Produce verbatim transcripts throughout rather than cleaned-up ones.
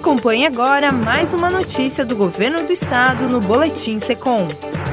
Acompanhe agora mais uma notícia do Governo do Estado no Boletim Secom.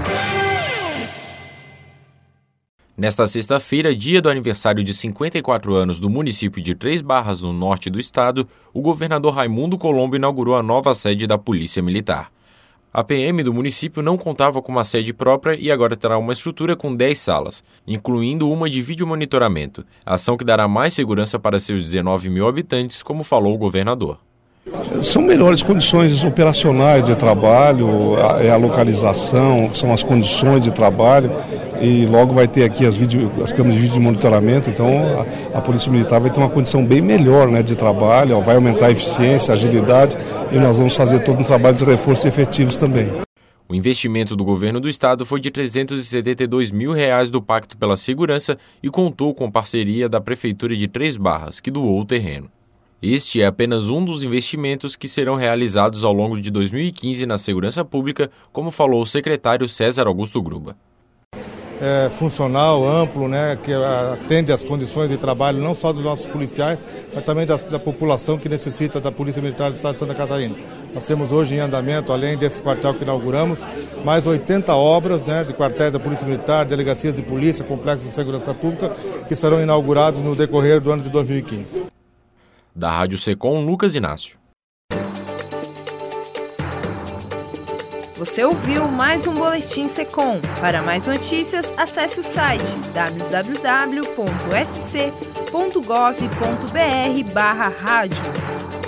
Nesta sexta-feira, dia do aniversário de cinquenta e quatro anos do município de Três Barras, no norte do estado, o governador Raimundo Colombo inaugurou a nova sede da Polícia Militar. A P M do município não contava com uma sede própria e agora terá uma estrutura com dez salas, incluindo uma de videomonitoramento, ação que dará mais segurança para seus dezenove mil habitantes, como falou o governador. São melhores condições operacionais de trabalho, é a localização, são as condições de trabalho e logo vai ter aqui as, vídeo, as câmeras de vídeo de monitoramento, então a, a Polícia Militar vai ter uma condição bem melhor, né, de trabalho, vai aumentar a eficiência, a agilidade e nós vamos fazer todo um trabalho de reforço efetivos também. O investimento do governo do estado foi de trezentos e setenta e dois mil reais do Pacto pela Segurança e contou com parceria da Prefeitura de Três Barras, que doou o terreno. Este é apenas um dos investimentos que serão realizados ao longo de dois mil e quinze na segurança pública, como falou o secretário César Augusto Gruba. É funcional, amplo, né, que atende às condições de trabalho não só dos nossos policiais, mas também da, da população que necessita da Polícia Militar do Estado de Santa Catarina. Nós temos hoje em andamento, além desse quartel que inauguramos, mais oitenta obras, né, de quartéis da Polícia Militar, delegacias de polícia, complexos de segurança pública, que serão inaugurados no decorrer do ano de dois mil e quinze. Da Rádio Secom, Lucas Inácio. Você ouviu mais um Boletim Secom. Para mais notícias, acesse o site w w w ponto s c ponto gov ponto b r barra rádio.